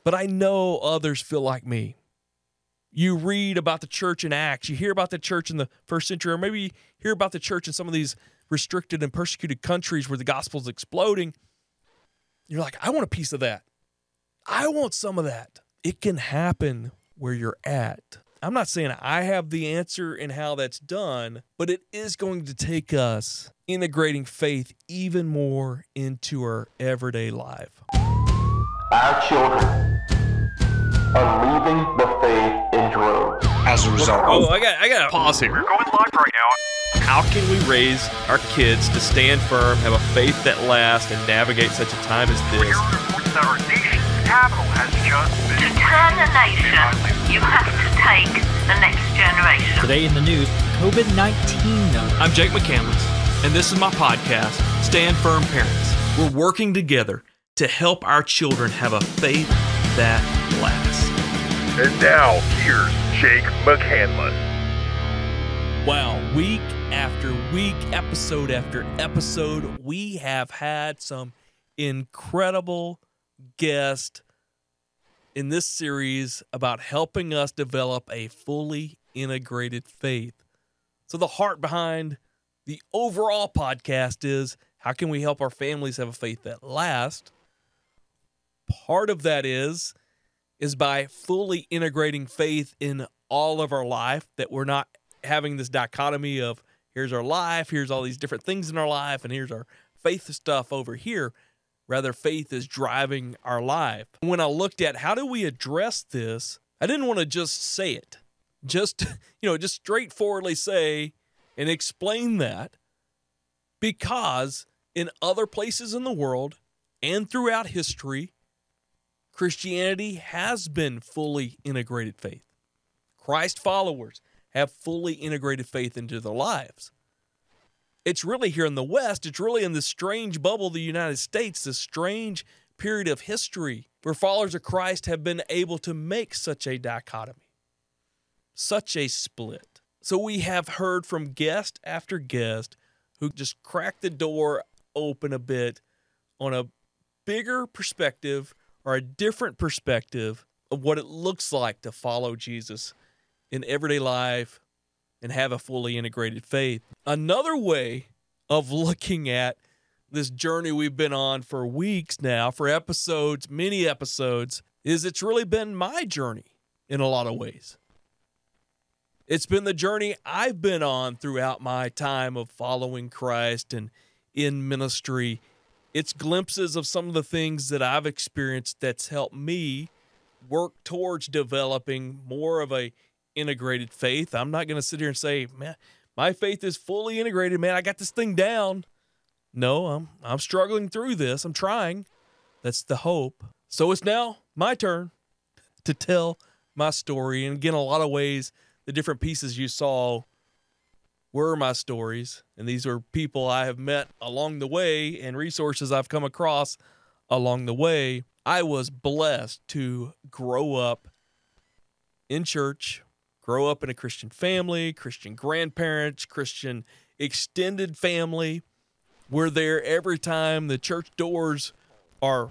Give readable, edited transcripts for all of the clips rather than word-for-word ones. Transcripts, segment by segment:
But I know others feel like me. You read about the church in Acts, you hear about the church in the first century, or maybe you hear about the church in some of these restricted and persecuted countries where the gospel is exploding. You're like, I want a piece of that. I want some of that. It can happen where you're at. I'm not saying I have the answer in how that's done, but it is going to take us integrating faith even more into our everyday life. Our children are leaving the faith in droves. As a result. I got to pause here. We're going live right now. How can we raise our kids to stand firm, have a faith that lasts, and navigate such a time as this? We heard reports that our nation's capital has just been... To turn a nation, you have to take the next generation. Today in the news, COVID-19 numbers. I'm Jake McCandless, and this is my podcast, Stand Firm Parents. We're working together to help our children have a faith that lasts. And now, here's Jake McCandless. Wow, week after week, episode after episode, we have had some incredible guests in this series about helping us develop a fully integrated faith. So the heart behind the overall podcast is, how can we help our families have a faith that lasts? Part of that is by fully integrating faith in all of our life, that we're not having this dichotomy of here's our life, here's all these different things in our life, and here's our faith stuff over here. Rather, faith is driving our life. When I looked at how do we address this, I didn't want to just say it. Just straightforwardly say and explain that, because in other places in the world and throughout history, Christianity has been fully integrated faith. Christ followers have fully integrated faith into their lives. It's really here in the West, it's really in this strange bubble of the United States, this strange period of history where followers of Christ have been able to make such a dichotomy, such a split. So we have heard from guest after guest who just cracked the door open a bit on a bigger perspective or a different perspective of what it looks like to follow Jesus in everyday life and have a fully integrated faith. Another way of looking at this journey we've been on for weeks now, for episodes, many episodes, is it's really been my journey in a lot of ways. It's been the journey I've been on throughout my time of following Christ and in ministry. It's glimpses of some of the things that I've experienced that's helped me work towards developing more of a integrated faith. I'm not going to sit here and say, man, my faith is fully integrated, man, I got this thing down. No, I'm struggling through this. I'm trying. That's the hope. So it's now my turn to tell my story. And again, a lot of ways, the different pieces you saw were my stories. And these are people I have met along the way and resources I've come across along the way. I was blessed to grow up in church, grow up in a Christian family, Christian grandparents, Christian extended family. We're there every time the church doors are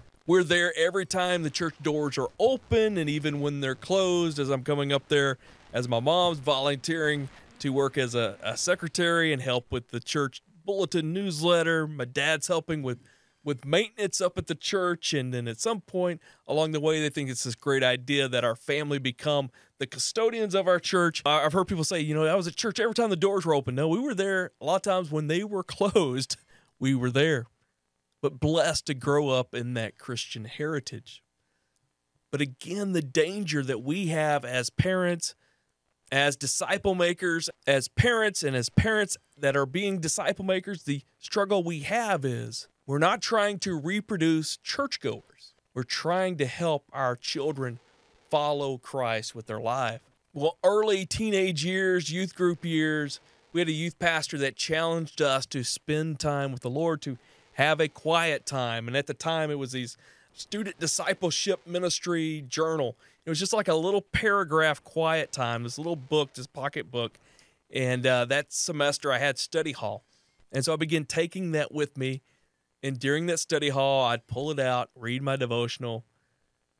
open, and even when they're closed, as I'm coming up there, as my mom's volunteering to work as a secretary and help with the church bulletin newsletter. My dad's helping with maintenance up at the church, and then at some point along the way, they think it's this great idea that our family become the custodians of our church. I've heard people say, I was at church every time the doors were open. No, we were there a lot of times when they were closed. We were there, but blessed to grow up in that Christian heritage. But again, the danger that we have as parents, as disciple makers, as parents that are being disciple makers, the struggle we have is we're not trying to reproduce churchgoers. We're trying to help our children follow Christ with their life. Well, early teenage years, youth group years, we had a youth pastor that challenged us to spend time with the Lord, to have a quiet time. And at the time, it was these student discipleship ministry journal. It was just like a little paragraph quiet time, this little book, this pocket book. And that semester, I had study hall. And so I began taking that with me. And during that study hall, I'd pull it out, read my devotional.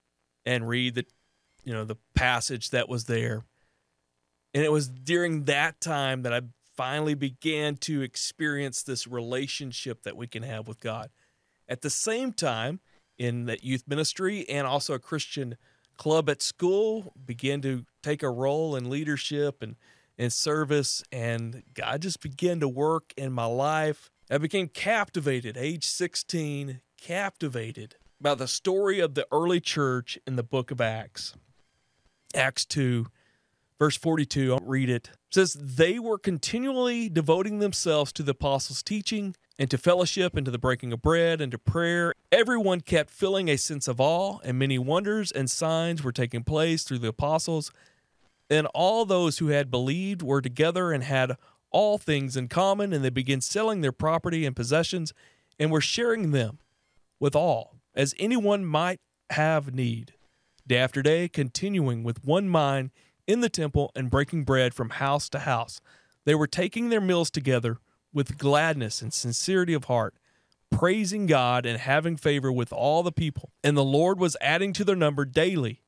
and read the passage that was there. And it was during that time that I finally began to experience this relationship that we can have with God. At the same time, in that youth ministry and also a Christian club at school, began to take a role in leadership and in service, and God just began to work in my life. I became captivated, age 16, captivated by the story of the early church in the book of Acts. Acts 2, verse 42, I'll read it. It says, "They were continually devoting themselves to the apostles' teaching and to fellowship and to the breaking of bread and to prayer. Everyone kept feeling a sense of awe, and many wonders and signs were taking place through the apostles. And all those who had believed were together and had all things in common, and they began selling their property and possessions and were sharing them with all, as anyone might have need. Day after day, continuing with one mind in the temple and breaking bread from house to house. They were taking their meals together with gladness and sincerity of heart, praising God and having favor with all the people. And the Lord was adding to their number daily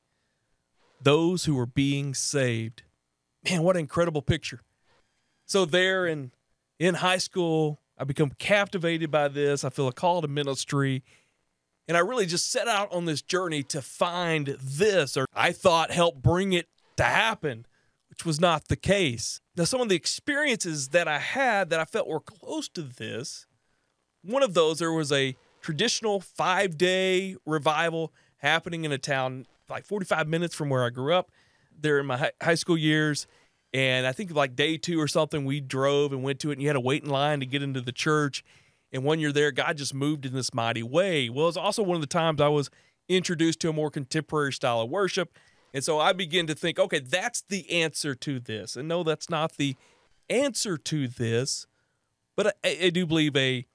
those who were being saved." Man, what an incredible picture. So there in high school, I become captivated by this. I feel a call to ministry. And I really just set out on this journey to find this, or I thought help bring it to happen, which was not the case. Now, some of the experiences that I had that I felt were close to this, one of those, there was a traditional 5-day revival happening in a town like 45 minutes from where I grew up there in my high school years. And I think like day 2 or something, we drove and went to it, and you had to wait in line to get into the church. And when you're there, God just moved in this mighty way. Well, it's also one of the times I was introduced to a more contemporary style of worship. And so I began to think, okay, that's the answer to this. And no, that's not the answer to this. But I do believe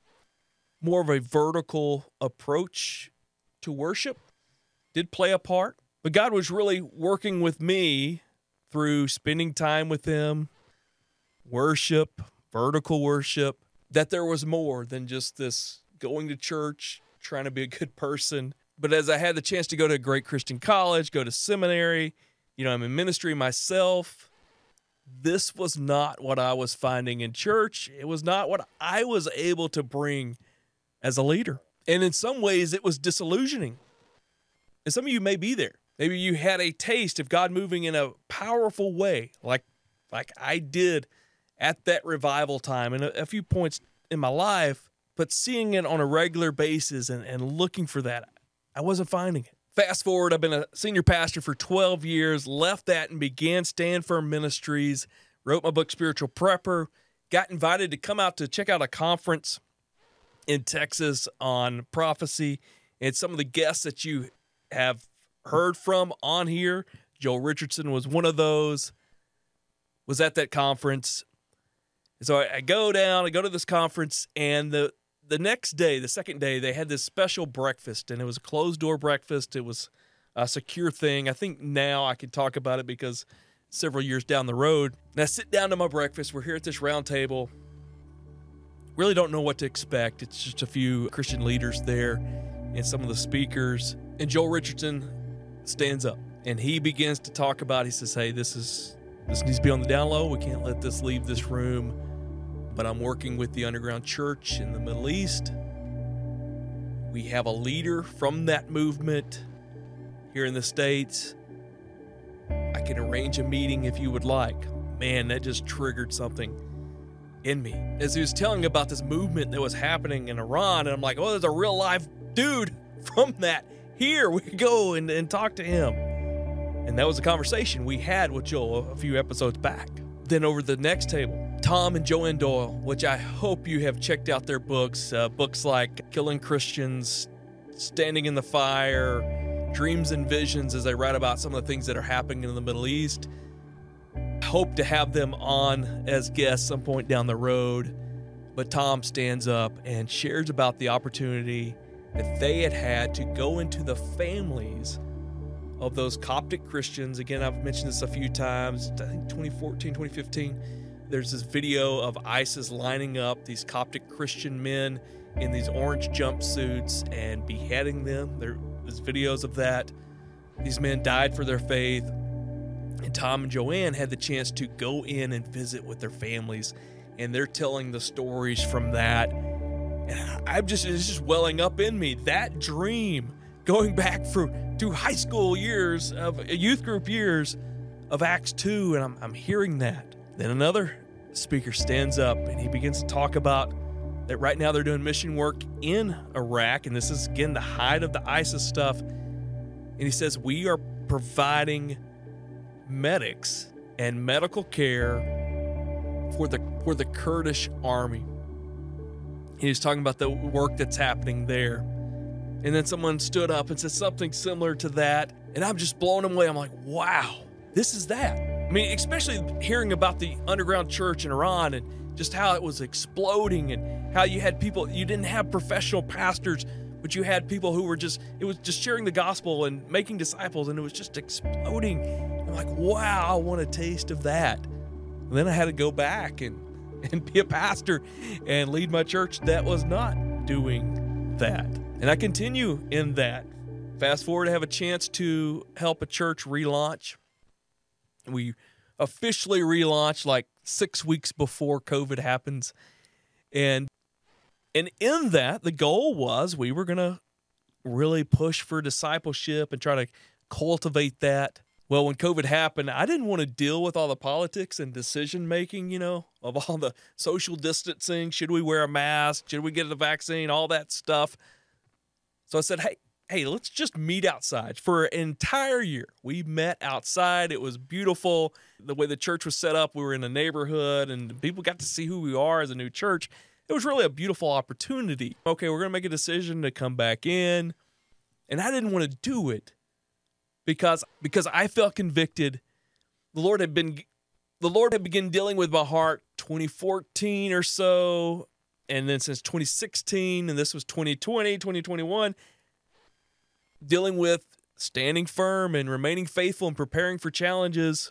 more of a vertical approach to worship did play a part. But God was really working with me through spending time with Him, worship, vertical worship, that there was more than just this going to church, trying to be a good person. But as I had the chance to go to a great Christian college, go to seminary, I'm in ministry myself, this was not what I was finding in church. It was not what I was able to bring as a leader. And in some ways, it was disillusioning. And some of you may be there. Maybe you had a taste of God moving in a powerful way, like I did at that revival time and a few points in my life, but seeing it on a regular basis and looking for that, I wasn't finding it. Fast forward, I've been a senior pastor for 12 years, left that and began Stand Firm Ministries, wrote my book, Spiritual Prepper, got invited to come out to check out a conference in Texas on prophecy, and some of the guests that you have heard from on here, Joel Richardson was one of those, was at that conference. So I go to this conference, and the next day, the second day, they had this special breakfast, and it was a closed-door breakfast. It was a secure thing. I think now I can talk about it because several years down the road. And I sit down to my breakfast. We're here at this round table. Really don't know what to expect. It's just a few Christian leaders there and some of the speakers. And Joel Richardson stands up, and he begins to talk about, he says, "Hey, this needs to be on the down low. We can't let this leave this room. But I'm working with the underground church in the Middle East. We have a leader from that movement here in the States. I can arrange a meeting if you would like." Man, that just triggered something in me. As he was telling about this movement that was happening in Iran, and I'm like, oh, there's a real live dude from that here. We could go and talk to him. And that was a conversation we had with Joel a few episodes back. Then over the next table, Tom and Joanne Doyle, which I hope you have checked out their books. Books like Killing Christians, Standing in the Fire, Dreams and Visions, as they write about some of the things that are happening in the Middle East. I hope to have them on as guests some point down the road. But Tom stands up and shares about the opportunity that they had to go into the families of those Coptic Christians. Again, I've mentioned this a few times. I think 2014, 2015, there's this video of ISIS lining up these Coptic Christian men in these orange jumpsuits and beheading them. There's videos of that. These men died for their faith, and Tom and Joanne had the chance to go in and visit with their families, and they're telling the stories from that. And it's just welling up in me. That dream, going back to high school years, of youth group years of Acts 2, and I'm hearing that. Then another speaker stands up, and he begins to talk about that right now they're doing mission work in Iraq, and this is, again, the height of the ISIS stuff. And he says, we are providing medics and medical care for the Kurdish army. He was talking about the work that's happening there. And then someone stood up and said something similar to that, and I'm just blown away. I'm like, wow, this is that. I mean, especially hearing about the underground church in Iran and just how it was exploding, and how you had people, you didn't have professional pastors, but you had people who were it was just sharing the gospel and making disciples, and it was just exploding. I'm like, wow, I want a taste of that. And then I had to go back and be a pastor and lead my church that was not doing that. And I continue in that. Fast forward, I have a chance to help a church relaunch. We officially relaunched like 6 weeks before COVID happens. And in that, the goal was we were going to really push for discipleship and try to cultivate that. Well, when COVID happened, I didn't want to deal with all the politics and decision-making, of all the social distancing. Should we wear a mask? Should we get the vaccine? All that stuff. So I said, hey, let's just meet outside for an entire year. We met outside. It was beautiful. The way the church was set up, we were in a neighborhood, and people got to see who we are as a new church. It was really a beautiful opportunity. Okay, we're going to make a decision to come back in. And I didn't want to do it because I felt convicted. The Lord had begun dealing with my heart 2014 or so. And then since 2016, and this was 2020, 2021, dealing with standing firm and remaining faithful and preparing for challenges.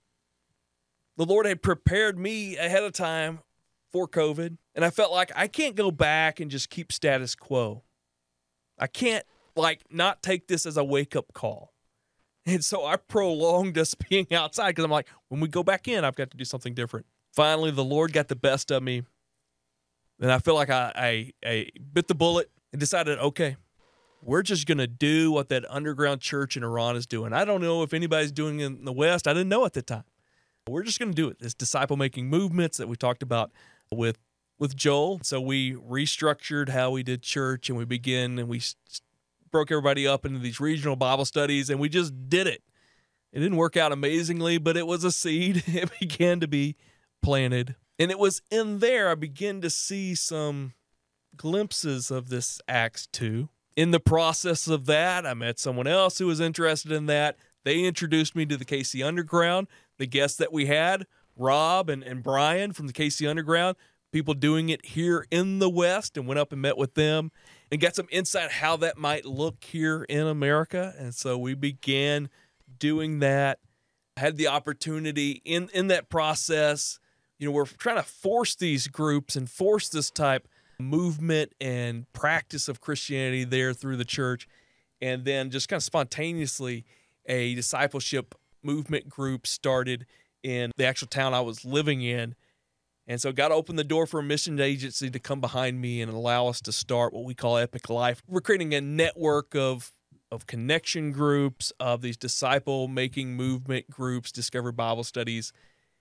The Lord had prepared me ahead of time for COVID, and I felt like I can't go back and just keep status quo. I can't, not take this as a wake-up call. And so I prolonged us being outside because I'm like, when we go back in, I've got to do something different. Finally, the Lord got the best of me, and I feel like I bit the bullet and decided, okay, we're just going to do what that underground church in Iran is doing. I don't know if anybody's doing it in the West. I didn't know at the time. We're just going to do it. This disciple-making movements that we talked about with Joel. So we restructured how we did church, and we broke everybody up into these regional Bible studies, and we just did it. It didn't work out amazingly, but it was a seed. It began to be planted. And it was in there I began to see some glimpses of this Acts 2. In the process of that, I met someone else who was interested in that. They introduced me to the KC Underground. The guests that we had, Rob and Brian from the KC Underground, people doing it here in the West, and went up and met with them and got some insight how that might look here in America. And so we began doing that. I had the opportunity in that process. We're trying to force these groups and force this type movement and practice of Christianity there through the church. And then just kind of spontaneously, a discipleship movement group started in the actual town I was living in. And so God opened the door for a mission agency to come behind me and allow us to start what we call Epic Life. We're creating a network of connection groups, of these disciple-making movement groups, Discover Bible Studies.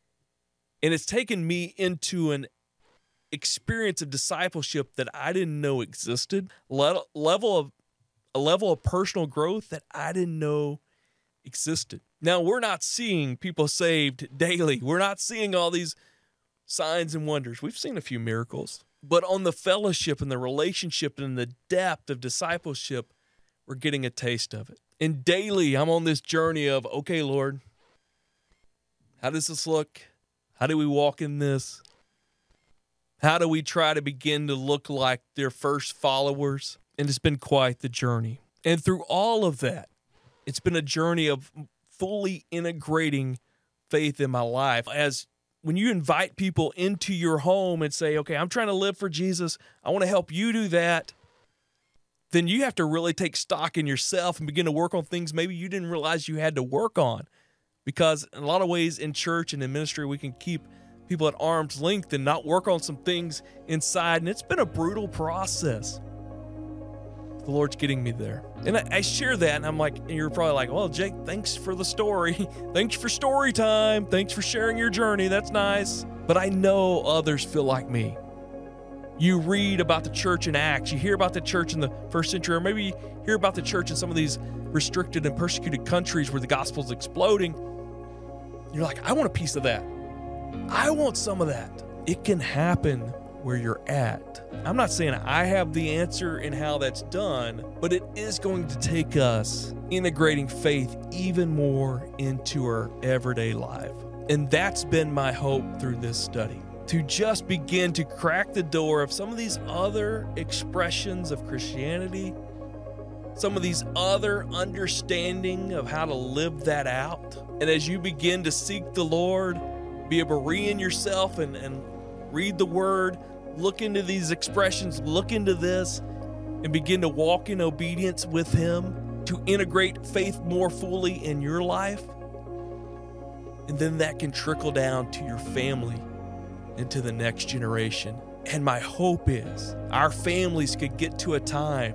And it's taken me into an experience of discipleship that I didn't know existed, a level of personal growth that I didn't know existed. Now, we're not seeing people saved daily. We're not seeing all these signs and wonders. We've seen a few miracles. But on the fellowship and the relationship and the depth of discipleship, we're getting a taste of it. And daily, I'm on this journey of, okay, Lord, how does this look? How do we walk in this? How do we try to begin to look like their first followers? And it's been quite the journey. And through all of that, it's been a journey of fully integrating faith in my life. As when you invite people into your home and say, okay, I'm trying to live for Jesus, I want to help you do that. then you have to really take stock in yourself and begin to work on things maybe you didn't realize you had to work on. Because in a lot of ways in church and in ministry, we can keep people at arm's length and not work on some things inside. And it's been a brutal process. The Lord's getting me there. And I share that, and I'm like, and you're probably like, well, Jake, thanks for the story. Thanks for story time. Thanks for sharing your journey. That's nice. But I know others feel like me. You read about the church in Acts. You hear about the church in the first century, or maybe you hear about the church in some of these restricted and persecuted countries where the gospel's exploding. You're like, I want a piece of that. I want some of that. It can happen where you're at. I'm not saying I have the answer in how that's done, but it is going to take us integrating faith even more into our everyday life. And that's been my hope through this study, to just begin to crack the door of some of these other expressions of Christianity, some of these other understanding of how to live that out. And as you begin to seek the Lord, be able to rein yourself and read the Word, look into these expressions, look into this, and begin to walk in obedience with Him to integrate faith more fully in your life. And then that can trickle down to your family and to the next generation. And my hope is our families could get to a time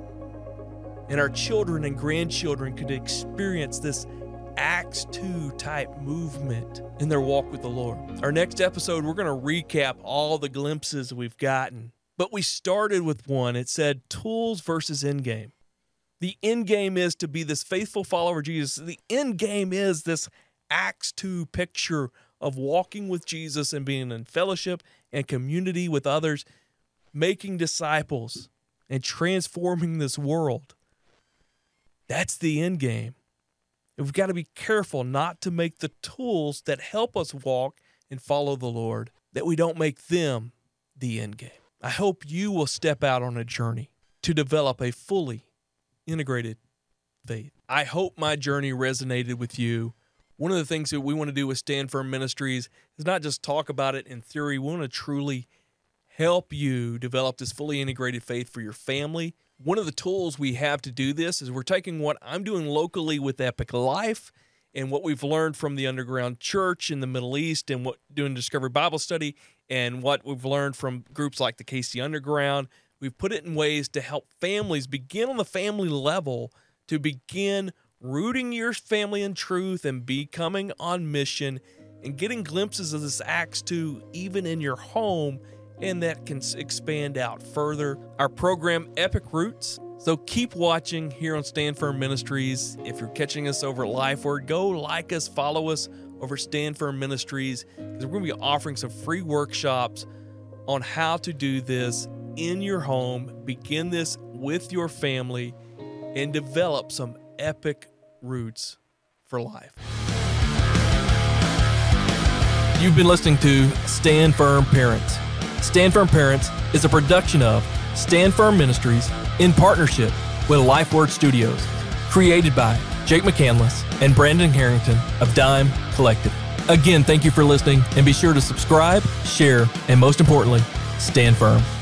and our children and grandchildren could experience this Acts 2 type movement in their walk with the Lord. Our next episode, we're going to recap all the glimpses we've gotten. But we started with one. It said tools versus end game. The end game is to be this faithful follower of Jesus. The end game is this Acts 2 picture of walking with Jesus and being in fellowship and community with others, making disciples and transforming this world. That's the end game. We've got to be careful not to make the tools that help us walk and follow the Lord, that we don't make them the end game. I hope you will step out on a journey to develop a fully integrated faith. I hope my journey resonated with you. One of the things that we want to do with Stand Firm Ministries is not just talk about it in theory. We want to truly help you develop this fully integrated faith for your family. One of the tools we have to do this is we're taking what I'm doing locally with Epic Life and what we've learned from the underground church in the Middle East and what doing Discovery Bible Study and what we've learned from groups like the KC Underground. We've put it in ways to help families begin on the family level to begin rooting your family in truth and becoming on mission and getting glimpses of this Acts 2 even in your home, and that can expand out further. Our program, Epic Roots. So keep watching here on Stand Firm Ministries. If you're catching us over at LifeWord, go like us, follow us over Stand Firm Ministries, because we're going to be offering some free workshops on how to do this in your home, begin this with your family, and develop some epic roots for life. You've been listening to Stand Firm Parents. Stand Firm Parents is a production of Stand Firm Ministries in partnership with LifeWord Studios, created by Jake McCandless and Brandon Harrington of Dime Collective. Again, thank you for listening, and be sure to subscribe, share, and most importantly, stand firm.